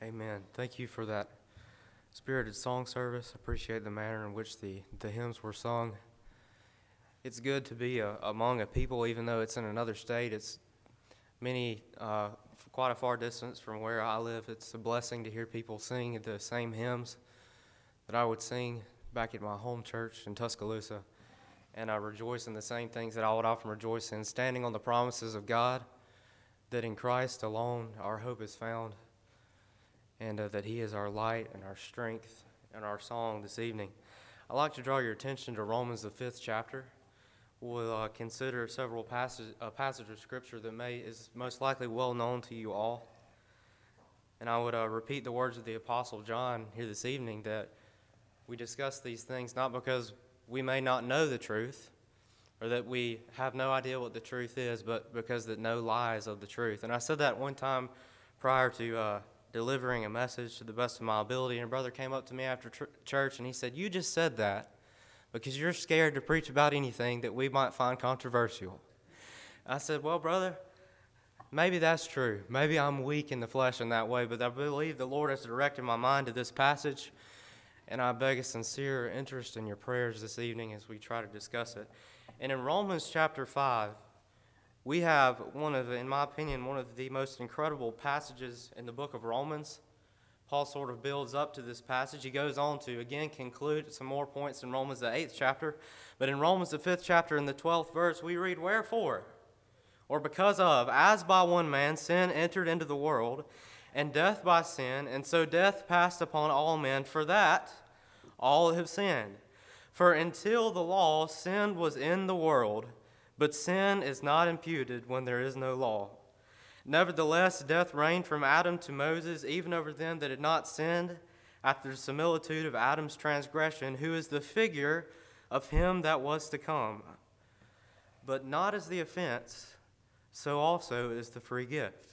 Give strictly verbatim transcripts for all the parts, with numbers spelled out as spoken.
Amen. Thank you for that spirited song service. I appreciate the manner in which the, the hymns were sung. It's good to be a, among a people, even though it's in another state. It's many, uh, quite a far distance from where I live. It's a blessing to hear people sing the same hymns that I would sing back at my home church in Tuscaloosa. And I rejoice in the same things that I would often rejoice in, standing on the promises of God, that in Christ alone our hope is found, and uh, that he is our light and our strength and our song this evening. I'd like to draw your attention to Romans, the fifth chapter. We'll uh, consider several passages, a passage of Scripture that may is most likely well known to you all. And I would uh, repeat the words of the Apostle John here this evening, that we discuss these things not because we may not know the truth, or that we have no idea what the truth is, but because that no lies of the truth. And I said that one time prior to uh, delivering a message to the best of my ability, and a brother came up to me after tr- church, and he said, "You just said that because you're scared to preach about anything that we might find controversial." I said, "Well, brother, maybe that's true. Maybe I'm weak in the flesh in that way, but I believe the Lord has directed my mind to this passage, and I beg a sincere interest in your prayers this evening as we try to discuss it." And in Romans chapter five, we have one of, in my opinion, one of the most incredible passages in the book of Romans. Paul sort of builds up to this passage. He goes on to, again, conclude some more points in Romans, the eighth chapter. But in Romans, the fifth chapter, in the twelfth verse, we read, "Wherefore, or because of, as by one man sin entered into the world, and death by sin, and so death passed upon all men, for that all have sinned. For until the law, sin was in the world, but sin is not imputed when there is no law. Nevertheless, death reigned from Adam to Moses, even over them that had not sinned, after the similitude of Adam's transgression, who is the figure of him that was to come. But not as the offense, so also is the free gift.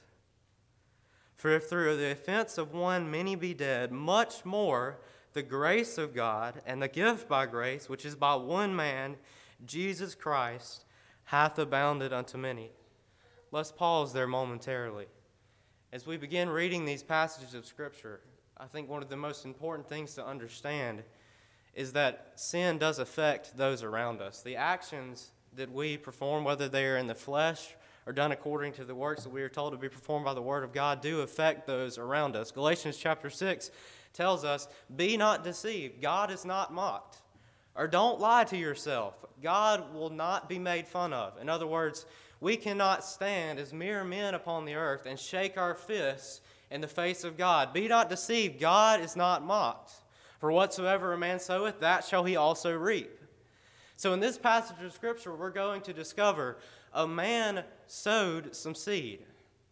For if through the offense of one many be dead, much more the grace of God and the gift by grace, which is by one man, Jesus Christ, hath abounded unto many." Let's pause there momentarily. As we begin reading these passages of Scripture, I think one of the most important things to understand is that sin does affect those around us. The actions that we perform, whether they are in the flesh or done according to the works that we are told to be performed by the Word of God, do affect those around us. Galatians chapter six tells us, "Be not deceived, God is not mocked." Or don't lie to yourself. God will not be made fun of. In other words, we cannot stand as mere men upon the earth and shake our fists in the face of God. Be not deceived, God is not mocked. For whatsoever a man soweth, that shall he also reap. So in this passage of Scripture, we're going to discover a man sowed some seed,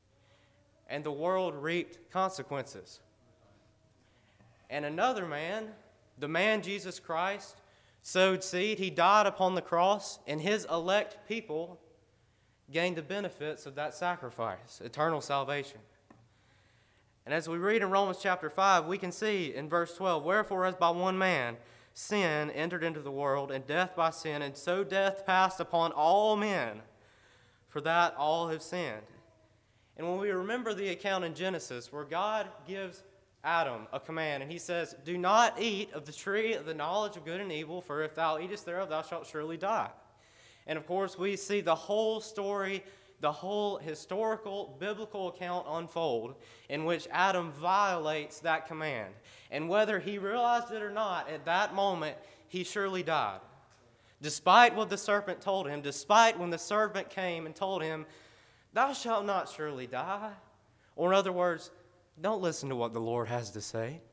and the world reaped consequences. And another man, the man Jesus Christ, sowed seed. He died upon the cross, and his elect people gained the benefits of that sacrifice, eternal salvation. And as we read in Romans chapter five, we can see in verse twelve, "Wherefore as by one man sin entered into the world, and death by sin, and so death passed upon all men, for that all have sinned." And when we remember the account in Genesis where God gives Adam a command, and he says, "Do not eat of the tree of the knowledge of good and evil, for if thou eatest thereof, thou shalt surely die." And of course, we see the whole story, the whole historical, biblical account unfold in which Adam violates that command. And whether he realized it or not, at that moment, he surely died. Despite what the serpent told him, despite when the serpent came and told him, "Thou shalt not surely die." Or in other words, don't listen to what the Lord has to say.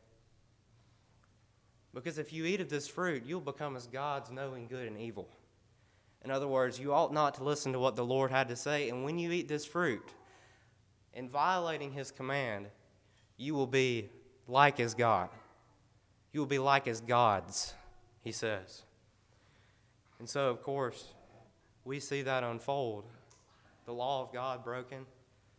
Because if you eat of this fruit, you'll become as gods, knowing good and evil. In other words, you ought not to listen to what the Lord had to say. And when you eat this fruit, in violating his command, you will be like as God. You will be like as gods, he says. And so, of course, we see that unfold. The law of God broken,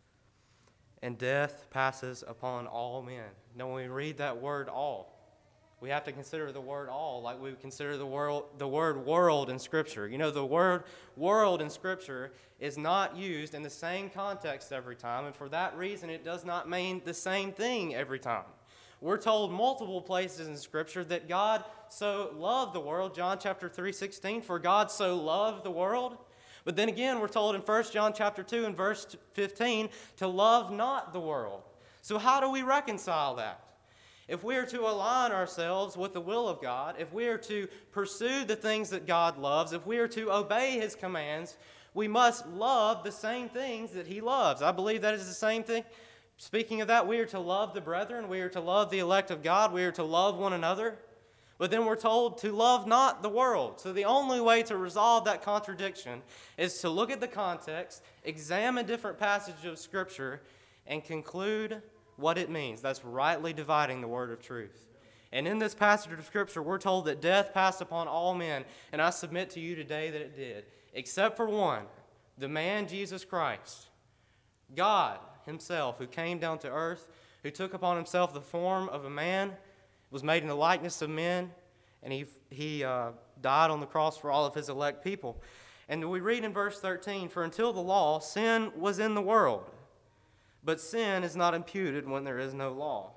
and death passes upon all men. Now, when we read that word "all," We have to consider the word all like we would consider the, world, the word world in Scripture. You know, the word world in Scripture is not used in the same context every time, and for that reason it does not mean the same thing every time. We're told multiple places in Scripture that God so loved the world, John chapter three sixteen, for God so loved the world. But then again, we're told in First John chapter two and verse fifteen to love not the world. So how do we reconcile that? If we are to align ourselves with the will of God, if we are to pursue the things that God loves, if we are to obey His commands, we must love the same things that He loves. I believe that is the same thing. Speaking of that, we are to love the brethren, we are to love the elect of God, we are to love one another. But then we're told to love not the world. So the only way to resolve that contradiction is to look at the context, examine different passages of Scripture, and conclude what it means. That's rightly dividing the word of truth. And in this passage of Scripture, we're told that death passed upon all men, and I submit to you today that it did, except for one, the man Jesus Christ, God Himself, who came down to earth, who took upon Himself the form of a man, was made in the likeness of men, and He, he uh, died on the cross for all of His elect people. And we read in verse thirteen, "For until the law, sin was in the world. But sin is not imputed when there is no law."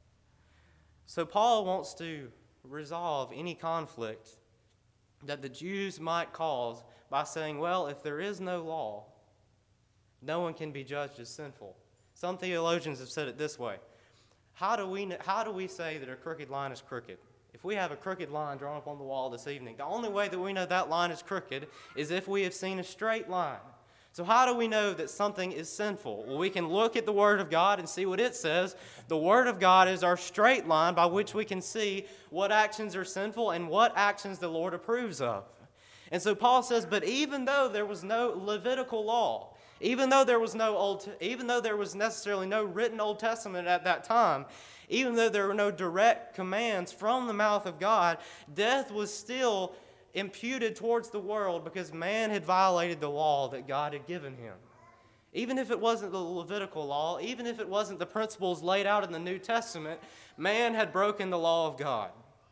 So Paul wants to resolve any conflict that the Jews might cause by saying, well, if there is no law, no one can be judged as sinful. Some theologians have said it this way. How do we, how do we say that a crooked line is crooked? If we have a crooked line drawn up on the wall this evening, the only way that we know that line is crooked is if we have seen a straight line. So how do we know that something is sinful? Well, we can look at the Word of God and see what it says. The Word of God is our straight line by which we can see what actions are sinful and what actions the Lord approves of. And so Paul says, but even though there was no Levitical law, even though there was no old, even though there was necessarily no written Old Testament at that time, even though there were no direct commands from the mouth of God, death was still imputed towards the world because man had violated the law that God had given him. Even if it wasn't the Levitical law, even if it wasn't the principles laid out in the New Testament, man had broken the law of God.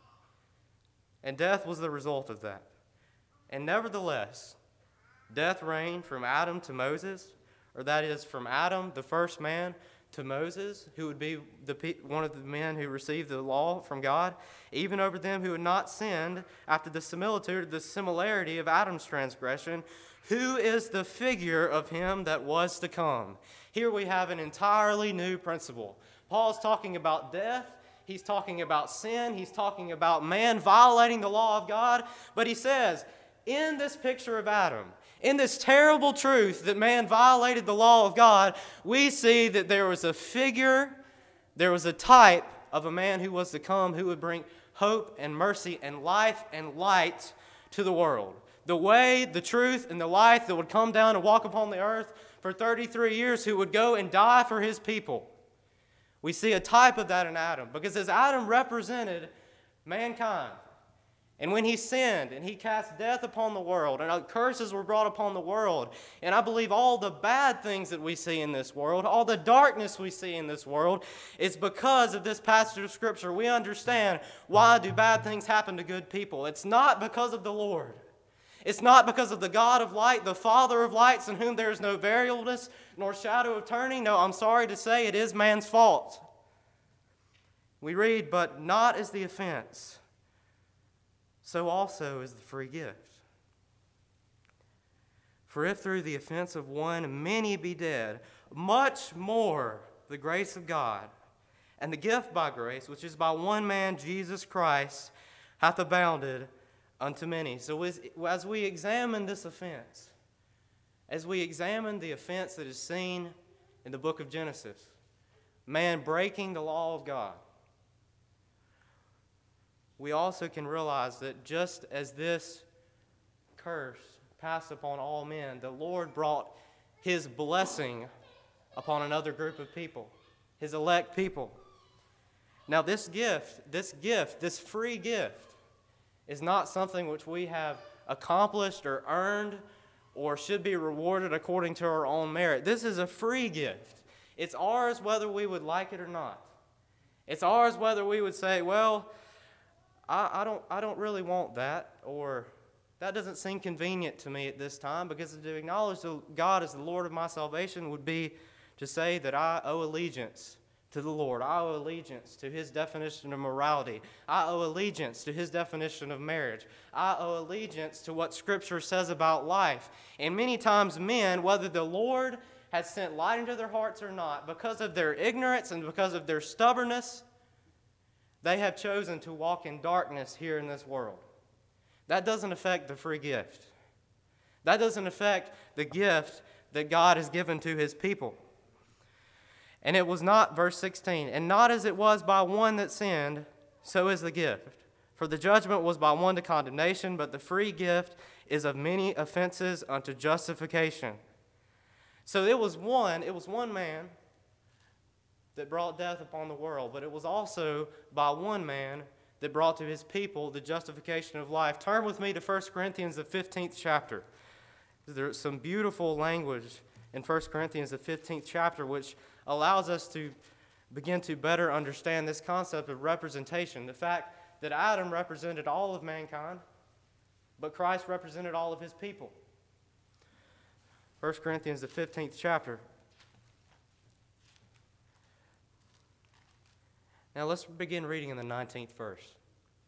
And death was the result of that. And nevertheless, death reigned from Adam to Moses, or that is from Adam, the first man, to Moses, who would be the, one of the men who received the law from God, even over them who had not sinned after the similitude, the similarity of Adam's transgression, who is the figure of him that was to come. Here we have an entirely new principle. Paul's talking about death. He's talking about sin. He's talking about man violating the law of God. But he says, in this picture of Adam, in this terrible truth that man violated the law of God, we see that there was a figure, there was a type of a man who was to come who would bring hope and mercy and life and light to the world. The way, the truth, and the life that would come down and walk upon the earth for thirty-three years, who would go and die for his people. We see a type of that in Adam, because as Adam represented mankind, and when he sinned and he cast death upon the world and curses were brought upon the world, and I believe all the bad things that we see in this world, all the darkness we see in this world, is because of this passage of Scripture. We understand why do bad things happen to good people. It's not because of the Lord. It's not because of the God of light, the Father of lights, in whom there is no variableness nor shadow of turning. No, I'm sorry to say it is man's fault. We read, but not as the offense, so also is the free gift. For if through the offense of one many be dead, much more the grace of God and the gift by grace, which is by one man, Jesus Christ, hath abounded unto many. So as, as we examine this offense, as we examine the offense that is seen in the book of Genesis, man breaking the law of God, we also can realize that just as this curse passed upon all men, the Lord brought His blessing upon another group of people, His elect people. Now this gift, this gift, this free gift, is not something which we have accomplished or earned or should be rewarded according to our own merit. This is a free gift. It's ours whether we would like it or not. It's ours whether we would say, well, I, I don't I don't really want that, or that doesn't seem convenient to me at this time, because to acknowledge God as the Lord of my salvation would be to say that I owe allegiance to the Lord. I owe allegiance to His definition of morality. I owe allegiance to His definition of marriage. I owe allegiance to what Scripture says about life. And many times men, whether the Lord has sent light into their hearts or not, because of their ignorance and because of their stubbornness, they have chosen to walk in darkness here in this world. That doesn't affect the free gift. That doesn't affect the gift that God has given to His people. And it was not, verse sixteen, and not as it was by one that sinned, so is the gift. For the judgment was by one to condemnation, but the free gift is of many offenses unto justification. So it was one, it was one man that brought death upon the world, but it was also by one man that brought to his people the justification of life. Turn with me to First Corinthians, the fifteenth chapter. There's some beautiful language in First Corinthians, the fifteenth chapter, which allows us to begin to better understand this concept of representation. The fact that Adam represented all of mankind, but Christ represented all of His people. First Corinthians, the fifteenth chapter. Now let's begin reading in the nineteenth verse.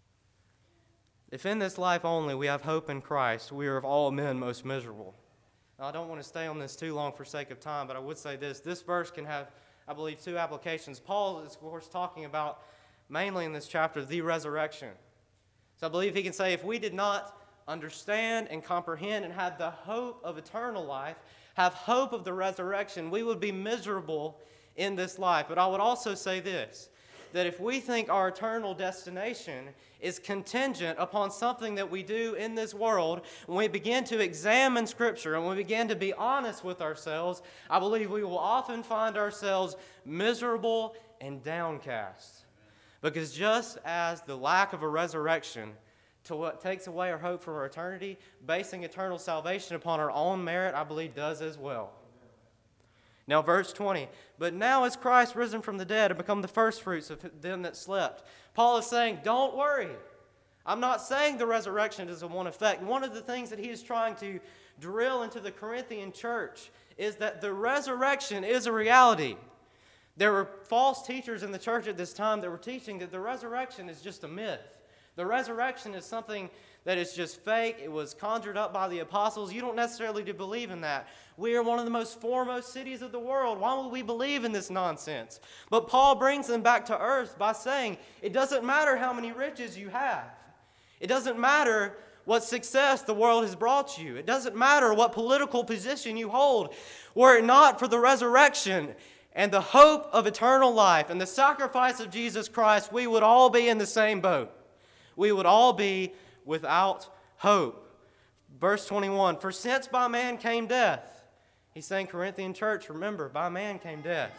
If in this life only we have hope in Christ, we are of all men most miserable. Now, I don't want to stay on this too long for sake of time, but I would say this. This verse can have, I believe, two applications. Paul is, of course, talking about, mainly in this chapter, the resurrection. So I believe he can say, if we did not understand and comprehend and have the hope of eternal life, have hope of the resurrection, we would be miserable in this life. But I would also say this, that if we think our eternal destination is contingent upon something that we do in this world, when we begin to examine Scripture and when we begin to be honest with ourselves, I believe we will often find ourselves miserable and downcast. Because just as the lack of a resurrection to what takes away our hope for our eternity, basing eternal salvation upon our own merit, I believe does as well. Now, verse twenty, but now is Christ risen from the dead and become the firstfruits of them that slept. Paul is saying, don't worry. I'm not saying the resurrection is a one effect. One of the things that he is trying to drill into the Corinthian church is that the resurrection is a reality. There were false teachers in the church at this time that were teaching that the resurrection is just a myth. The resurrection is something that is just fake. It was conjured up by the apostles. You don't necessarily need to believe in that. We are one of the most foremost cities of the world. Why would we believe in this nonsense? But Paul brings them back to earth by saying, it doesn't matter how many riches you have. It doesn't matter what success the world has brought you. It doesn't matter what political position you hold. Were it not for the resurrection and the hope of eternal life and the sacrifice of Jesus Christ, we would all be in the same boat. We would all be without hope. Verse twenty-one, for since by man came death. He's saying, Corinthian church, remember, by man came death.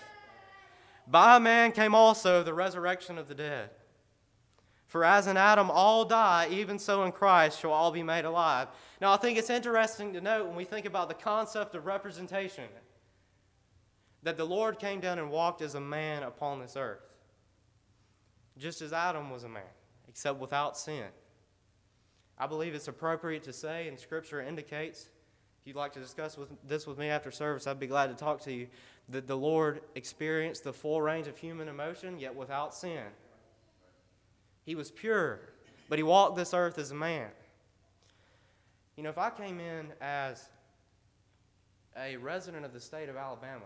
By man came also the resurrection of the dead. For as in Adam all die, even so in Christ shall all be made alive. Now I think it's interesting to note when we think about the concept of representation, that the Lord came down and walked as a man upon this earth. Just as Adam was a man, except without sin. I believe it's appropriate to say, and Scripture indicates, if you'd like to discuss with, this with me after service, I'd be glad to talk to you, that the Lord experienced the full range of human emotion, yet without sin. He was pure, but He walked this earth as a man. You know, if I came in as a resident of the state of Alabama,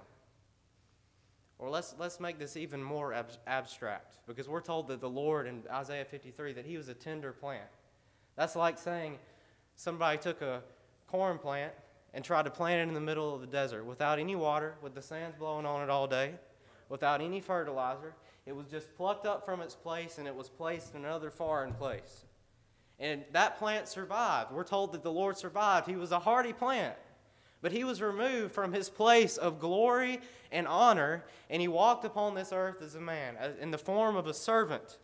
or let's, let's make this even more ab- abstract, because we're told that the Lord in Isaiah fifty-three, that He was a tender plant. That's like saying somebody took a corn plant and tried to plant it in the middle of the desert without any water, with the sands blowing on it all day, without any fertilizer. It was just plucked up from its place and it was placed in another foreign place. And that plant survived. We're told that the Lord survived. He was a hardy plant. But He was removed from His place of glory and honor, and He walked upon this earth as a man, in the form of a servant.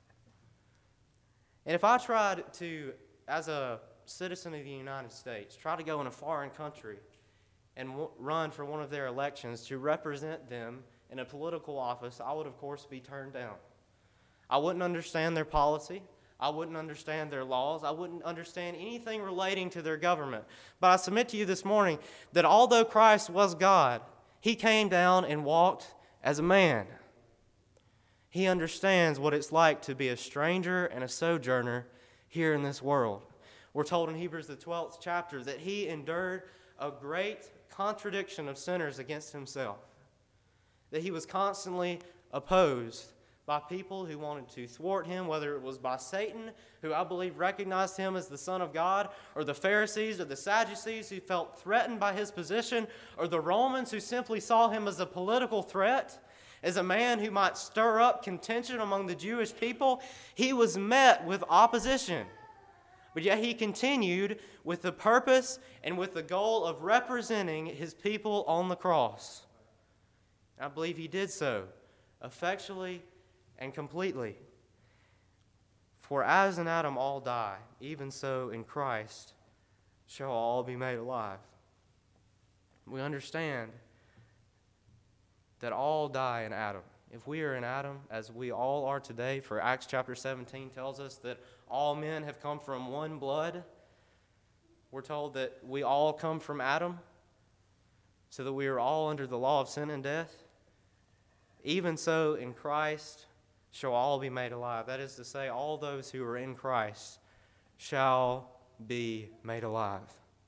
And if I tried to, as a citizen of the United States, try to go in a foreign country and w- run for one of their elections to represent them in a political office, I would, of course, be turned down. I wouldn't understand their policy. I wouldn't understand their laws. I wouldn't understand anything relating to their government. But I submit to you this morning that although Christ was God, he came down and walked as a man. He understands what it's like to be a stranger and a sojourner here in this world. We're told in Hebrews the twelfth chapter that he endured a great contradiction of sinners against himself. That he was constantly opposed by people who wanted to thwart him, whether it was by Satan, who I believe recognized him as the Son of God, or the Pharisees or the Sadducees who felt threatened by his position, or the Romans who simply saw him as a political threat, as a man who might stir up contention among the Jewish people. He was met with opposition. But yet he continued with the purpose and with the goal of representing his people on the cross. I believe he did so effectually and completely. For as in Adam all die, even so in Christ shall all be made alive. We understand that all die in Adam. If we are in Adam, as we all are today, for Acts chapter seventeen tells us that all men have come from one blood. We're told that we all come from Adam, so that we are all under the law of sin and death. Even so, in Christ shall all be made alive. That is to say, all those who are in Christ shall be made alive.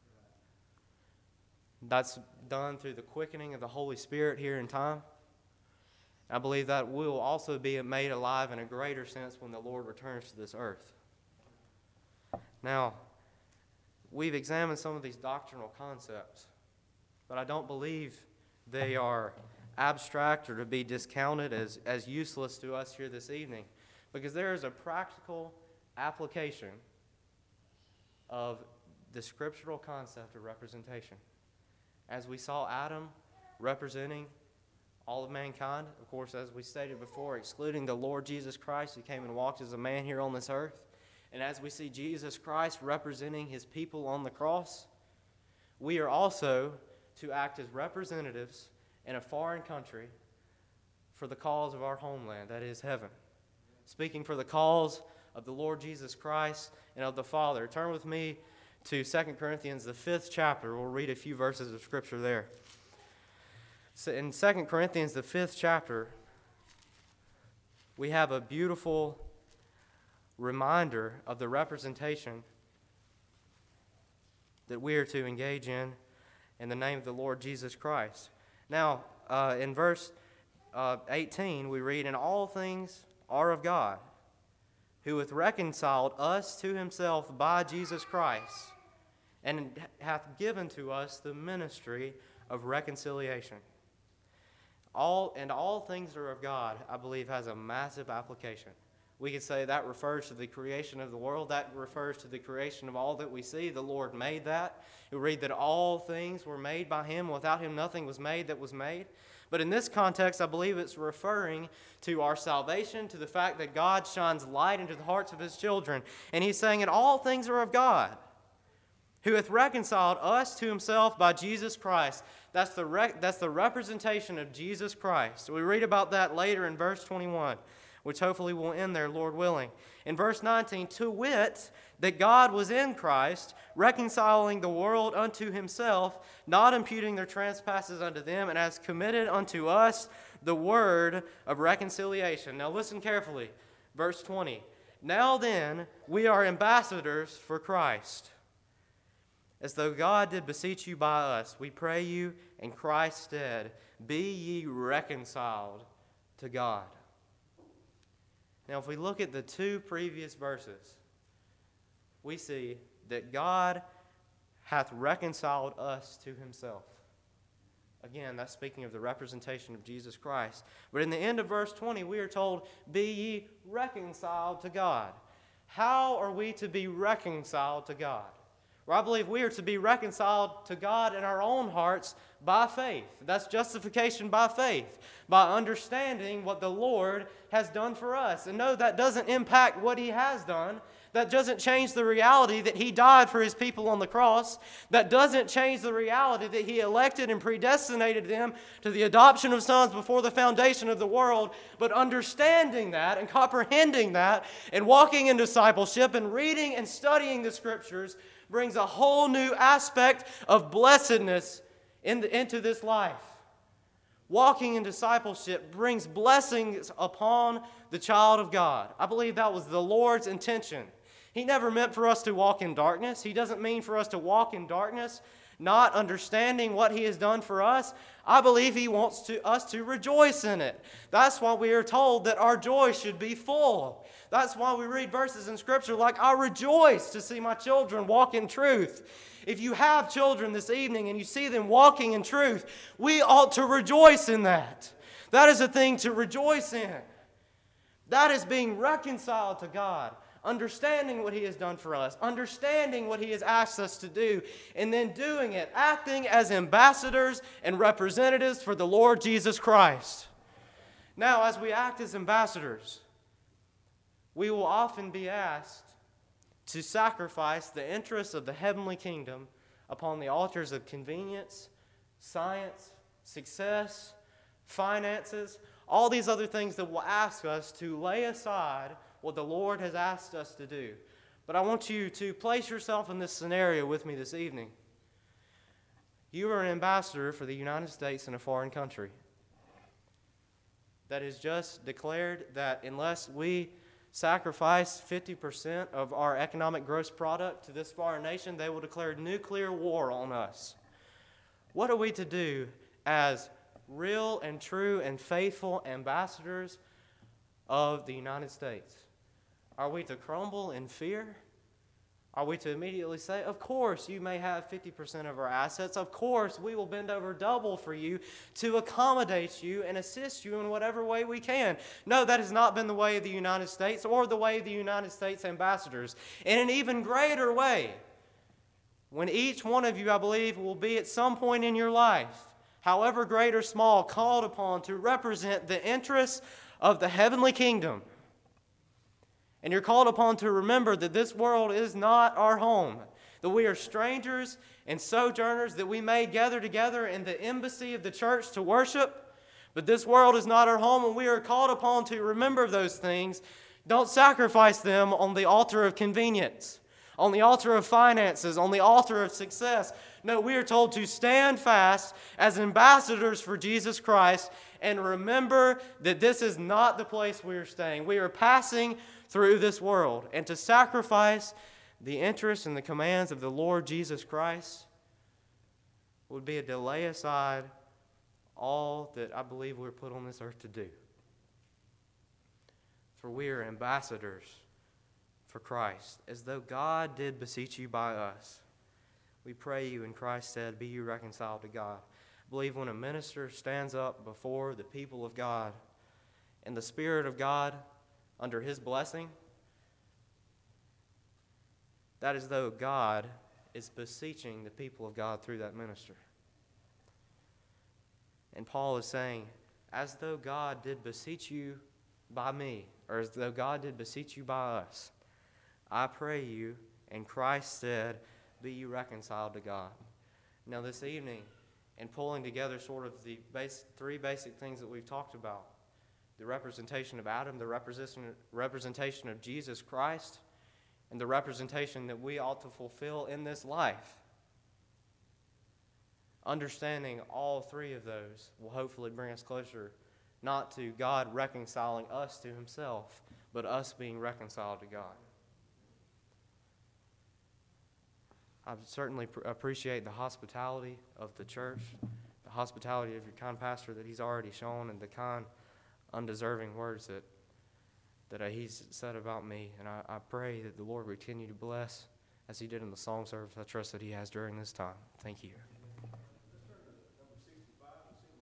That's done through the quickening of the Holy Spirit here in time. I believe that will also be made alive in a greater sense when the Lord returns to this earth. Now, we've examined some of these doctrinal concepts, but I don't believe they are abstract or to be discounted as, as useless to us here this evening, because there is a practical application of the scriptural concept of representation. As we saw Adam representing all of mankind, of course, as we stated before, excluding the Lord Jesus Christ who came and walked as a man here on this earth, and as we see Jesus Christ representing his people on the cross, we are also to act as representatives in a foreign country for the cause of our homeland, that is heaven. Speaking for the cause of the Lord Jesus Christ and of the Father. Turn with me to Second Corinthians, the fifth chapter. We'll read a few verses of Scripture there. So in Second Corinthians, the fifth chapter, we have a beautiful reminder of the representation that we are to engage in in the name of the Lord Jesus Christ. Now, uh, in verse uh, eighteen, we read, "And all things are of God, who hath reconciled us to himself by Jesus Christ, and hath given to us the ministry of reconciliation." All and all things are of God, I believe, has a massive application. We could say that refers to the creation of the world. That refers to the creation of all that we see. The Lord made that. We read that all things were made by him. Without him, nothing was made that was made. But in this context, I believe it's referring to our salvation, to the fact that God shines light into the hearts of his children. And he's saying, and all things are of God, who hath reconciled us to himself by Jesus Christ. That's the, rec- that's the representation of Jesus Christ. We read about that later in verse twenty-one, which hopefully will end there, Lord willing. In verse nineteen, to wit, that God was in Christ, reconciling the world unto himself, not imputing their trespasses unto them, and has committed unto us the word of reconciliation. Now listen carefully. Verse twenty, now then, we are ambassadors for Christ, as though God did beseech you by us. We pray you in Christ's stead, be ye reconciled to God. Now, if we look at the two previous verses, we see that God hath reconciled us to himself. Again, that's speaking of the representation of Jesus Christ. But in the end of verse twenty, we are told, be ye reconciled to God. How are we to be reconciled to God? Where I believe we are to be reconciled to God in our own hearts by faith. That's justification by faith, by understanding what the Lord has done for us. And no, that doesn't impact what He has done. That doesn't change the reality that He died for His people on the cross. That doesn't change the reality that He elected and predestinated them to the adoption of sons before the foundation of the world. But understanding that and comprehending that and walking in discipleship and reading and studying the Scriptures brings a whole new aspect of blessedness in the, into this life. Walking in discipleship brings blessings upon the child of God. I believe that was the Lord's intention. He never meant for us to walk in darkness. He doesn't mean for us to walk in darkness, not understanding what He has done for us. I believe He wants to, us to rejoice in it. That's why we are told that our joy should be full. That's why we read verses in Scripture like, I rejoice to see my children walk in truth. If you have children this evening and you see them walking in truth, we ought to rejoice in that. That is a thing to rejoice in. That is being reconciled to God, understanding what He has done for us, understanding what He has asked us to do, and then doing it, acting as ambassadors and representatives for the Lord Jesus Christ. Now, as we act as ambassadors, we will often be asked to sacrifice the interests of the heavenly kingdom upon the altars of convenience, science, success, finances, all these other things that will ask us to lay aside what the Lord has asked us to do. But I want you to place yourself in this scenario with me this evening. You are an ambassador for the United States in a foreign country that has just declared that unless we sacrifice fifty percent of our economic gross product to this foreign nation, they will declare nuclear war on us. What are we to do as real and true and faithful ambassadors of the United States? Are we to crumble in fear? Are we to immediately say, of course you may have fifty percent of our assets, of course we will bend over double for you to accommodate you and assist you in whatever way we can? No, that has not been the way of the United States or the way of the United States ambassadors. In an even greater way, when each one of you, I believe, will be at some point in your life, however great or small, called upon to represent the interests of the heavenly kingdom. And you're called upon to remember that this world is not our home, that we are strangers and sojourners, that we may gather together in the embassy of the church to worship, but this world is not our home, and we are called upon to remember those things. Don't sacrifice them on the altar of convenience, on the altar of finances, on the altar of success. No, we are told to stand fast as ambassadors for Jesus Christ and remember that this is not the place we are staying. We are passing through this world, and to sacrifice the interests and the commands of the Lord Jesus Christ would be to lay aside all that I believe we're put on this earth to do. For we are ambassadors for Christ, as though God did beseech you by us. We pray you, in Christ said, be you reconciled to God. I believe when a minister stands up before the people of God in the Spirit of God under His blessing, that is though God is beseeching the people of God through that minister. And Paul is saying, as though God did beseech you by me, or as though God did beseech you by us, I pray you, and Christ said, be you reconciled to God. Now this evening, in pulling together sort of the base, three basic things that we've talked about, the representation of Adam, the representation, representation of Jesus Christ, and the representation that we ought to fulfill in this life. Understanding all three of those will hopefully bring us closer, not to God reconciling us to Himself, but us being reconciled to God. I certainly pr- appreciate the hospitality of the church, the hospitality of your kind pastor that he's already shown, and the kind, undeserving words that that uh, he's said about me. And I, I pray that the Lord would continue to bless as He did in the song service. I trust that He has during this time. Thank you.